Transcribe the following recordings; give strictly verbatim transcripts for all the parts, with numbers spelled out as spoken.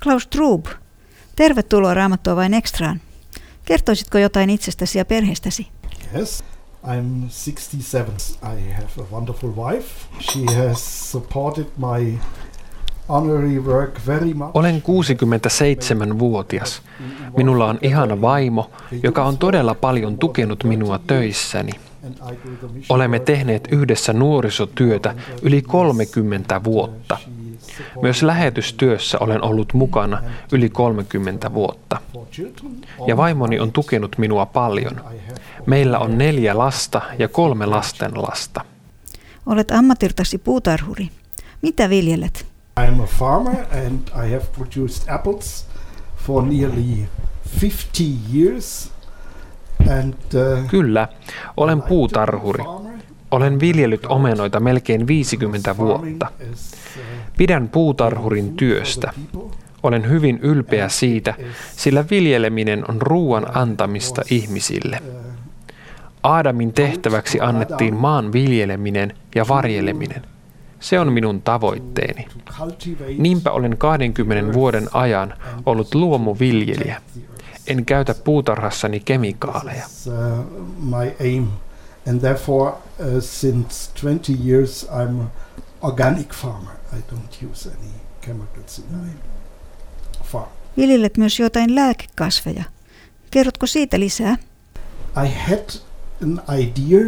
Klaus Trub, tervetuloa Raamattua vain Extraan. Kertoisitko jotain itsestäsi ja perheestäsi? Yes, I'm sixty-seven. I have a wonderful wife. She has supported my honorary work very much. Olen kuusikymmentäseitsemänvuotias. Minulla on ihana vaimo, joka on todella paljon tukenut minua töissäni. Olemme tehneet yhdessä nuorisotyötä yli kolmekymmentä vuotta. Myös lähetystyössä olen ollut mukana yli kolmekymmentä vuotta. Ja vaimoni on tukenut minua paljon. Meillä on neljä lasta ja kolme lastenlasta. Olet ammatiltasi puutarhuri. Mitä viljelet? I'm a farmer and I have produced apples for nearly fifty years. And, uh, Kyllä, olen puutarhuri. Olen viljellyt omenoita melkein viisikymmentä vuotta. Pidän puutarhurin työstä. Olen hyvin ylpeä siitä, sillä viljeleminen on ruoan antamista ihmisille. Aadamin tehtäväksi annettiin maan viljeleminen ja varjeleminen. Se on minun tavoitteeni. Niinpä olen kahdenkymmenen vuoden ajan ollut luomuviljelijä. En käytä puutarhassani kemikaaleja. My aim. And therefore, uh, since twenty years, I'm an organic farmer. I don't use any chemicals in my farm. Viljelet myös jotain lääkekasveja. Kerrotko siitä lisää? I had an idea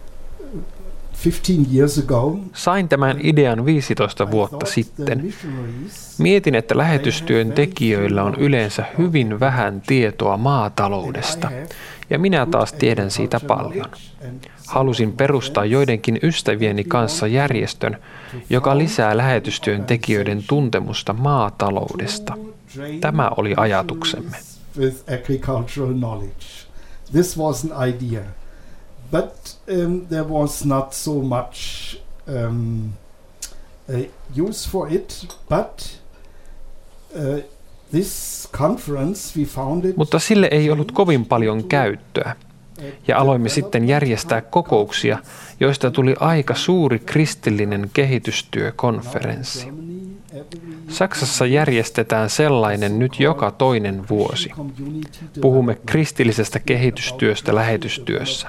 fifteen years ago. Sain tämän idean viisitoista vuotta sitten. Mietin, että lähetystyön tekijöillä on yleensä hyvin vähän tietoa maataloudesta, ja minä taas tiedän siitä paljon. Halusin perustaa joidenkin ystävieni kanssa järjestön, joka lisää lähetystyön tekijöiden tuntemusta maataloudesta. Tämä oli ajatuksemme. This was an idea. But um, there was not so much um, uh, use for it, but uh, this conference we found it. Mutta sille ei ollut kovin paljon käyttöä. Ja aloimme sitten järjestää kokouksia, joista tuli aika suuri kristillinen kehitystyökonferenssi. Saksassa järjestetään sellainen nyt joka toinen vuosi. Puhumme kristillisestä kehitystyöstä lähetystyössä.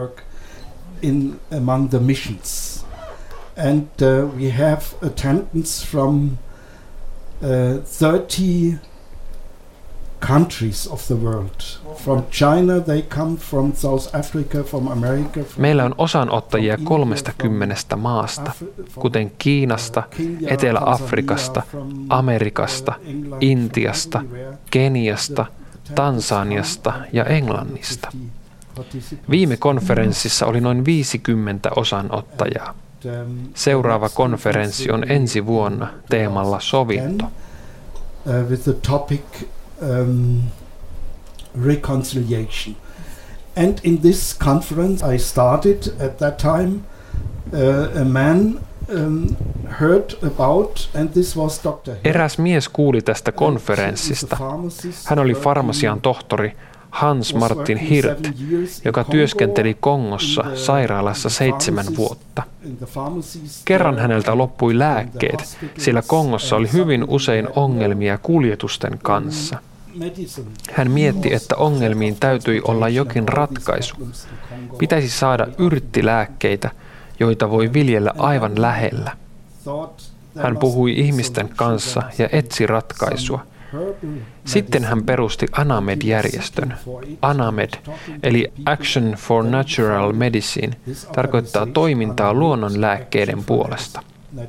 In among the missions. And uh, we have attendance from uh, thirty countries of the world. From China they come, from South Africa, from America. From Meillä on osanottajia kolmestakymmenestä maasta, kuten Kiinasta, Etelä-Afrikasta, Amerikasta, Intiasta, Keniasta, Tansaniasta ja Englannista. Viime konferenssissa oli noin viisikymmentä osanottajaa. Seuraava konferenssi on ensi vuonna teemalla sovinto. Uh, with the topic um, reconciliation. And in this conference I started at that time uh, a man um, heard about, and this was doctor Eräs mies kuuli tästä konferenssista. Hän oli farmasian tohtori Hans Martin Hirt, joka työskenteli Kongossa sairaalassa seitsemän vuotta. Kerran häneltä loppui lääkkeet, sillä Kongossa oli hyvin usein ongelmia kuljetusten kanssa. Hän mietti, että ongelmiin täytyi olla jokin ratkaisu. Pitäisi saada yrttilääkkeitä, joita voi viljellä aivan lähellä. Hän puhui ihmisten kanssa ja etsi ratkaisua. Sitten hän perusti ANAMED-järjestön. ANAMED, eli Action for Natural Medicine, tarkoittaa toimintaa luonnonlääkkeiden puolesta.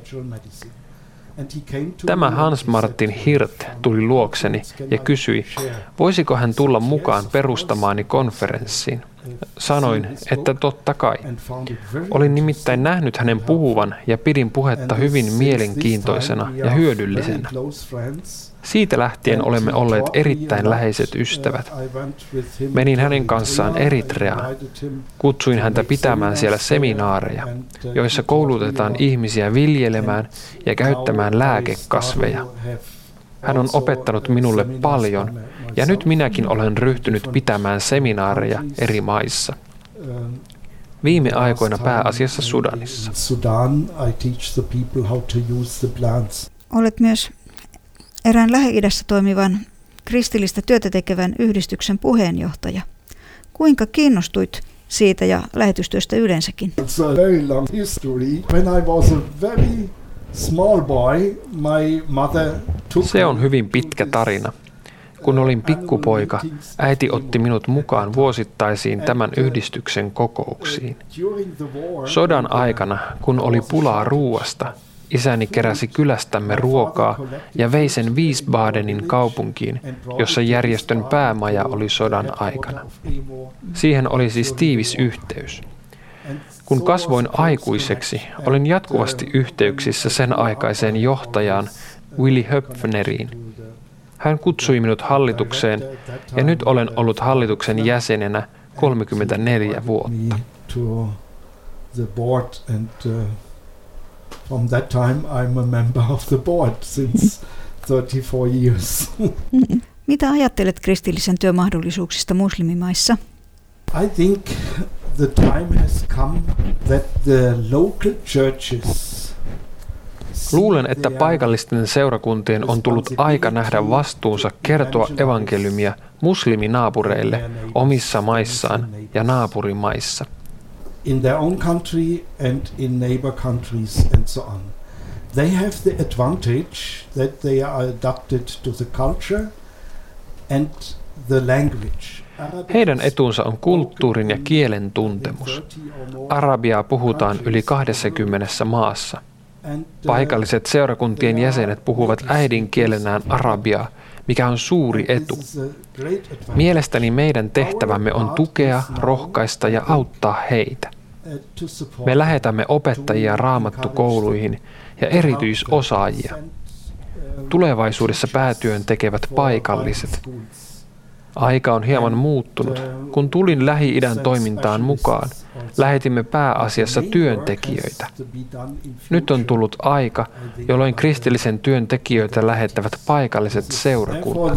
Tämä Hans Martin Hirt tuli luokseni ja kysyi, voisiko hän tulla mukaan perustamaani konferenssiin. Sanoin, että totta kai. Olin nimittäin nähnyt hänen puhuvan ja pidin puhetta hyvin mielenkiintoisena ja hyödyllisenä. Siitä lähtien olemme olleet erittäin läheiset ystävät. Menin hänen kanssaan Eritreaan. Kutsuin häntä pitämään siellä seminaareja, joissa koulutetaan ihmisiä viljelemään ja käyttämään lääkekasveja. Hän on opettanut minulle paljon, ja nyt minäkin olen ryhtynyt pitämään seminaareja eri maissa. Viime aikoina pääasiassa Sudanissa. Olet myös erään Lähi-idässä toimivan kristillistä työtä tekevän yhdistyksen puheenjohtaja. Kuinka kiinnostuit siitä ja lähetystyöstä yleensäkin? It's a very long history. When I was a very small boy, my mother took Se on hyvin pitkä tarina. Kun olin pikkupoika, äiti otti minut mukaan vuosittaisiin tämän yhdistyksen kokouksiin. Sodan aikana, kun oli pulaa ruuasta, isäni keräsi kylästämme ruokaa ja vei sen Wiesbadenin kaupunkiin, jossa järjestön päämaja oli sodan aikana. Siihen oli siis tiivis yhteys. Kun kasvoin aikuiseksi, olin jatkuvasti yhteyksissä sen aikaiseen johtajaan Willy Höpfneriin. Hän kutsui minut hallitukseen ja nyt olen ollut hallituksen jäsenenä kolmekymmentäneljä vuotta. From that time I'm a member of the board since thirty-four years. Mitä ajattelet kristillisen työn mahdollisuuksista muslimimaissa? I think the time has come that the local churches. Luulen, että paikallisten seurakuntien on tullut aika nähdä vastuunsa kertoa evankeliumia musliminaapureille omissa maissaan ja naapurimaissa. In their own country and in neighbor countries and so on. They have the advantage that they are adapted to the culture and the language. Heidän etunsa on kulttuurin ja kielen tuntemus. Arabiaa puhutaan yli kaksikymmentä maassa. Paikalliset seurakuntien jäsenet puhuvat äidinkielenään arabiaa, mikä on suuri etu. Mielestäni meidän tehtävämme on tukea, rohkaista ja auttaa heitä. Me lähetämme opettajia raamattukouluihin ja erityisosaajia. Tulevaisuudessa päätyön tekevät paikalliset. Aika on hieman muuttunut. Kun tulin Lähi-idän toimintaan mukaan, lähetimme pääasiassa työntekijöitä. Nyt on tullut aika, jolloin kristillisen työntekijöitä lähettävät paikalliset seurakunnat.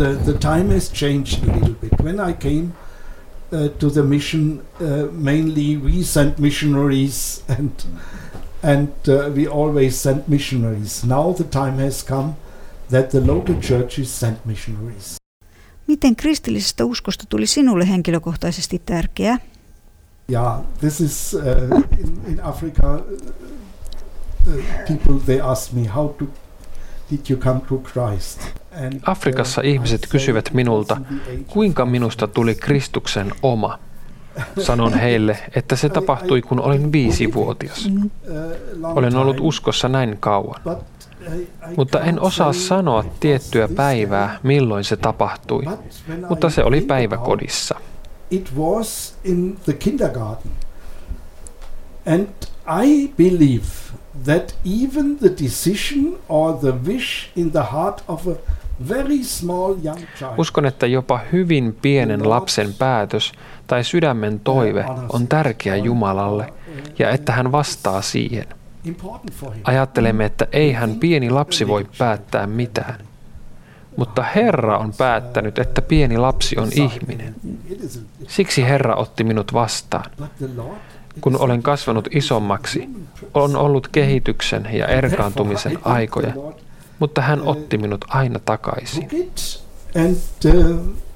Uh, to the mission, uh, mainly we sent missionaries and and uh, we always sent missionaries. Now the time has come that the local churches sent missionaries. Miten kristillisestä uskosta tuli sinulle henkilökohtaisesti tärkeää? Yeah, this is uh, in, in Africa. Uh, uh, people they ask me how to did you come to Christ? Afrikassa ihmiset kysyvät minulta, kuinka minusta tuli Kristuksen oma. Sanon heille, että se tapahtui, kun olin viisivuotias. Olen ollut uskossa näin kauan. Mutta en osaa sanoa tiettyä päivää, milloin se tapahtui. Mutta se oli päiväkodissa. It was in the kindergarten. And I believe that even the decision or the wish in the heart of a very small young child. Uskon, että jopa hyvin pienen lapsen päätös tai sydämen toive on tärkeä Jumalalle ja että hän vastaa siihen. Ajattelemme, että eihän pieni lapsi voi päättää mitään. Mutta Herra on päättänyt, että pieni lapsi on ihminen. Siksi Herra otti minut vastaan. Kun olen kasvanut isommaksi, on ollut kehityksen ja erkaantumisen aikoja, mutta hän otti minut aina takaisin. And uh,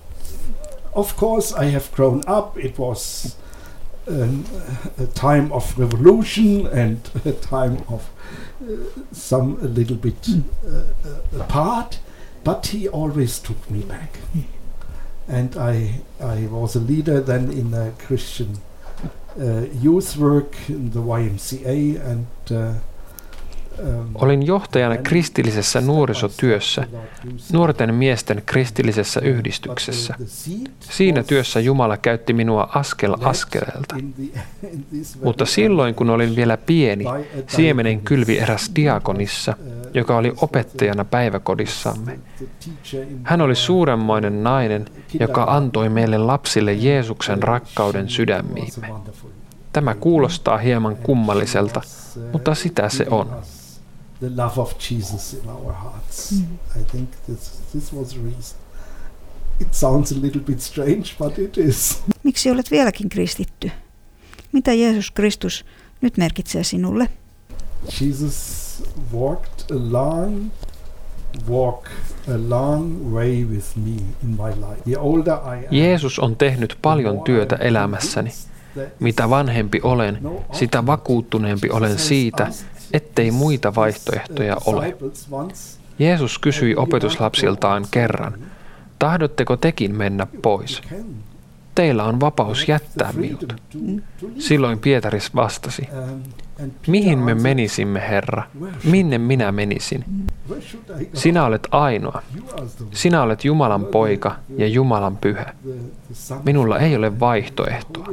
of course I have grown up. It was um, a time of revolution and a time of uh, some a little bit uh, apart, but he always took me back. And I I was a leader then in a Christian Uh, youth work in the Y M C A and uh, um, Olin johtajana kristillisessä nuorisotyössä, nuorten miesten kristillisessä yhdistyksessä. Siinä työssä Jumala käytti minua askel askeleelta. Mutta silloin, kun olin vielä pieni, siemenen kylvi eräs diakonissa, joka oli opettajana päiväkodissamme. Hän oli suuremmoinen nainen, joka antoi meille lapsille Jeesuksen rakkauden sydämiimme. Tämä kuulostaa hieman kummalliselta, mutta sitä se on. The love of Jesus in our hearts. Mm. I think this, this was the reason. It sounds a little bit strange, but it is. Miksi olet vieläkin kristitty? Mitä Jeesus Kristus nyt merkitsee sinulle? Jesus walked along walk a long way with me in my life. The older I am, Jeesus on tehnyt paljon työtä elämässäni. Mitä vanhempi olen, sitä vakuuttuneempi olen siitä, ettei muita vaihtoehtoja ole. Jeesus kysyi opetuslapsiltaan kerran, tahdotteko tekin mennä pois? Teillä on vapaus jättää minut. Silloin Pietaris vastasi, mihin me menisimme, Herra? Minne minä menisin? Sinä olet ainoa. Sinä olet Jumalan poika ja Jumalan pyhä. Minulla ei ole vaihtoehtoa.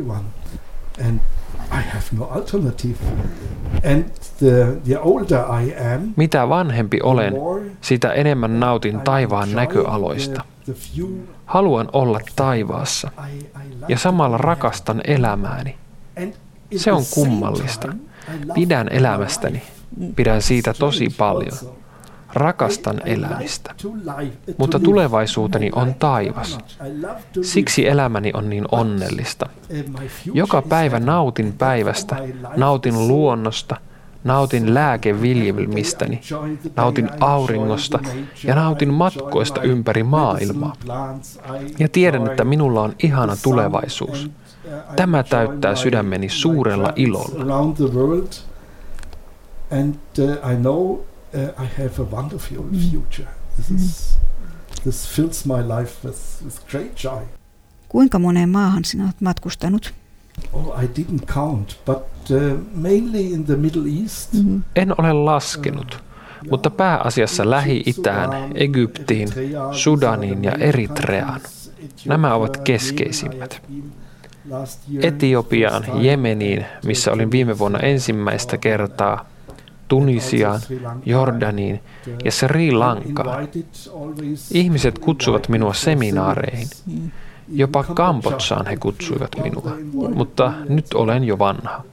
Mitä vanhempi olen, sitä enemmän nautin taivaan näköaloista. Haluan olla taivaassa ja samalla rakastan elämääni. Se on kummallista. Pidän elämästäni. Pidän siitä tosi paljon. Rakastan elämistä. Mutta tulevaisuuteni on taivas. Siksi elämäni on niin onnellista. Joka päivä nautin päivästä, nautin luonnosta, nautin lääkeviljelmistäni, nautin auringosta ja nautin matkoista ympäri maailmaa. Ja tiedän, että minulla on ihana tulevaisuus. Tämä täyttää sydämeni suurella ilolla. I have a wonderful future. This is, this fills my life with, with great joy. Kuinka moneen maahan sinä olet matkustanut? Oh, I didn't count, but uh, mainly in the Middle East. Mm-hmm. En ole laskenut, mutta pääasiassa Lähi-Itään, Egyptiin, Sudaniin ja Eritreaan. Nämä ovat keskeisimmät. Etiopiaan, Jemeniin, missä olin viime vuonna ensimmäistä kertaa, Tunisiaan, Jordaniin ja Sri Lankaan. Ihmiset kutsuvat minua seminaareihin. Jopa Kambodsaan he kutsuivat minua, mutta nyt olen jo vanha.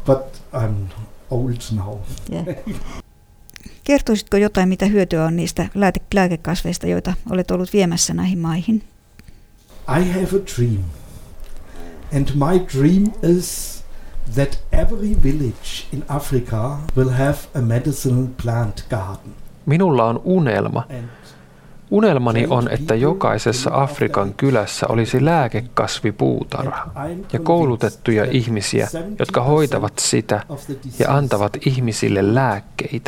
Kertoisitko jotain, mitä hyötyä on niistä lääkekasveista, joita olet ollut viemässä näihin maihin? I have a dream. And my dream is that every village in Africa will have a medicinal plant garden. Minulla on unelma. Unelmani on, että jokaisessa Afrikan kylässä olisi lääkekasvipuutarha ja koulutettuja ihmisiä, jotka hoitavat sitä ja antavat ihmisille lääkkeitä.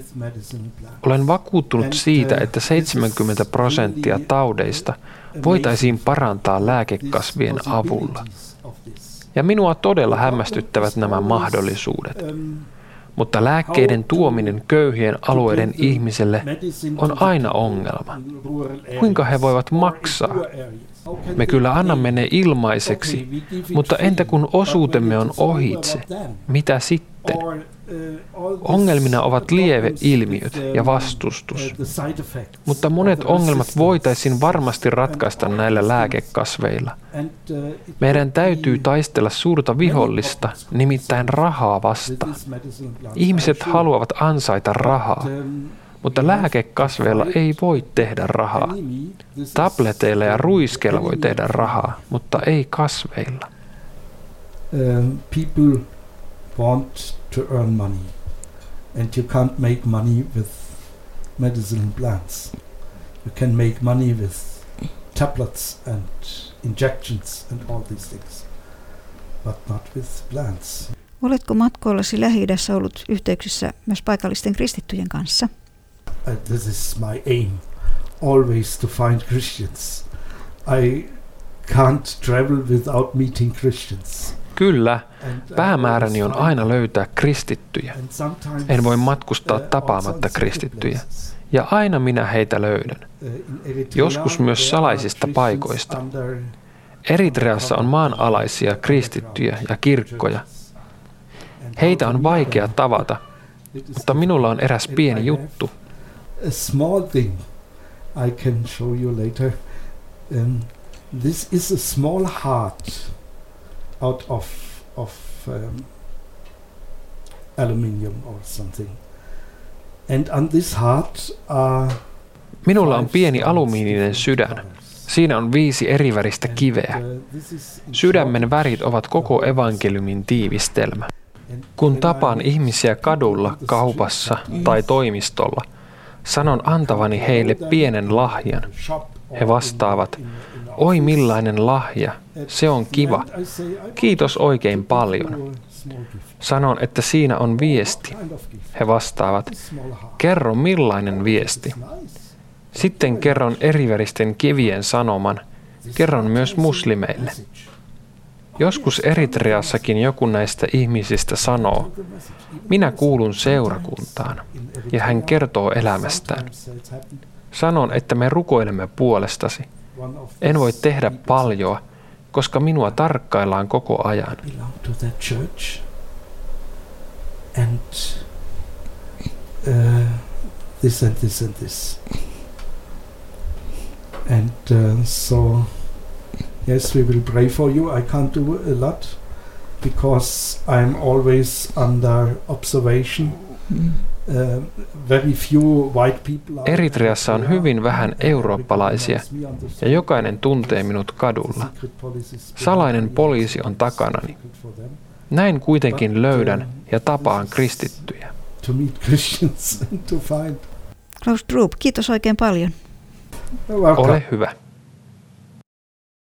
Olen vakuuttunut siitä, että seitsemänkymmentä prosenttia taudeista voitaisiin parantaa lääkekasvien avulla. Ja minua todella hämmästyttävät nämä mahdollisuudet. Mutta lääkkeiden tuominen köyhien alueiden ihmiselle on aina ongelma. Kuinka he voivat maksaa? Me kyllä annamme ne ilmaiseksi, mutta entä kun osuutemme on ohitse? Mitä sitten? Ongelmina ovat lieveilmiöt ja vastustus. Mutta monet ongelmat voitaisiin varmasti ratkaista näillä lääkekasveilla. Meidän täytyy taistella suurta vihollista, nimittäin rahaa vastaan. Ihmiset haluavat ansaita rahaa, mutta lääkekasveilla ei voi tehdä rahaa. Tableteilla ja ruiskeilla voi tehdä rahaa, mutta ei kasveilla. Um, people want to earn money, and you can't make money with medicinal plants. You can make money with tablets and injections and all these things, but not with plants. Oletko matkoillasi Lähi-idässä ollut yhteyksissä myös paikallisten kristittyjen kanssa? Uh, this is my aim, always to find Christians. I can't travel without meeting Christians. Kyllä, päämääräni on aina löytää kristittyjä. En voi matkustaa tapaamatta kristittyjä. Ja aina minä heitä löydän. Joskus myös salaisista paikoista. Eritreassa on maanalaisia kristittyjä ja kirkkoja. Heitä on vaikea tavata, mutta minulla on eräs pieni juttu. A small thing I can show you later. Um, this is a small heart out of of um, aluminium or something. And on this heart are Minulla on pieni alumiininen sydän. Siinä on viisi eriväristä kiveä. Sydämen värit ovat koko evankeliumin tiivistelmä. Kun tapaan ihmisiä kadulla, kaupassa tai toimistolla, Sanon antavani heille pienen lahjan. He vastaavat, oi millainen lahja, se on kiva. Kiitos oikein paljon. Sanon, että siinä on viesti. He vastaavat, kerro millainen viesti. Sitten kerron eriväristen kivien sanoman, kerron myös muslimeille. Joskus Eritreassakin joku näistä ihmisistä sanoo, minä kuulun seurakuntaan, ja hän kertoo elämästään. Sanon, että me rukoilemme puolestasi. En voi tehdä paljoa, koska minua tarkkaillaan koko ajan. And uh, this and this and this. And uh, so, yes, we will pray for you. I can't do a lot because I'm always under observation. Mm. Uh, very few white people are. Eritreassa on hyvin vähän eurooppalaisia ja jokainen tuntee minut kadulla. Salainen poliisi on takanani. Näin kuitenkin löydän ja tapaan kristittyjä. Klaus Drup, kiitos oikein paljon. Ole hyvä.